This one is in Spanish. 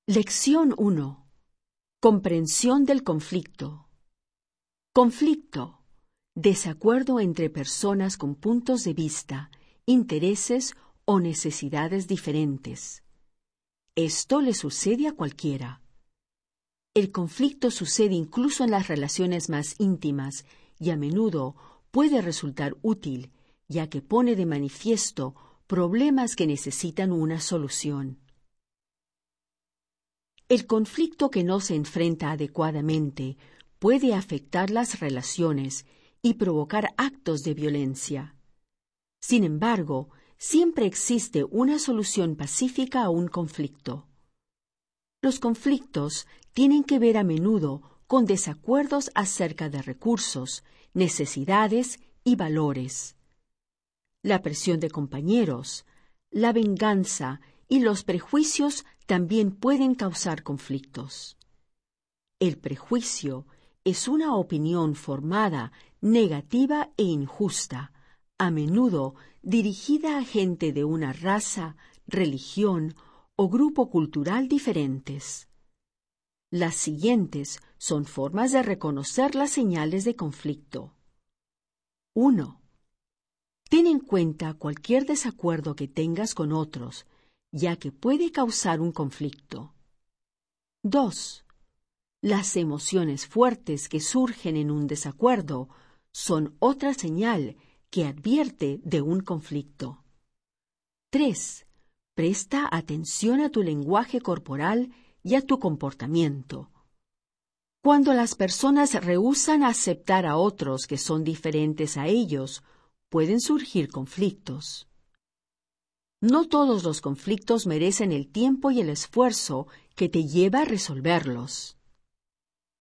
Lección 1. Comprensión del conflicto. Conflicto. Desacuerdo entre personas con puntos de vista, intereses o necesidades diferentes. Esto le sucede a cualquiera. El conflicto sucede incluso en las relaciones más íntimas y a menudo puede resultar útil, ya que pone de manifiesto problemas que necesitan una solución. El conflicto que no se enfrenta adecuadamente puede afectar las relaciones y provocar actos de violencia. Sin embargo, siempre existe una solución pacífica a un conflicto. Los conflictos tienen que ver a menudo con desacuerdos acerca de recursos, necesidades y valores. La presión de compañeros, la venganza y los prejuicios también pueden causar conflictos. El prejuicio es una opinión formada, negativa e injusta, a menudo dirigida a gente de una raza, religión o grupo cultural diferentes. Las siguientes son formas de reconocer las señales de conflicto. 1. Ten en cuenta cualquier desacuerdo que tengas con otros, ya que puede causar un conflicto. 2. Las emociones fuertes que surgen en un desacuerdo son otra señal que advierte de un conflicto. 3. Presta atención a tu lenguaje corporal y a tu comportamiento. Cuando las personas rehúsan aceptar a otros que son diferentes a ellos, pueden surgir conflictos. No todos los conflictos merecen el tiempo y el esfuerzo que te lleva a resolverlos.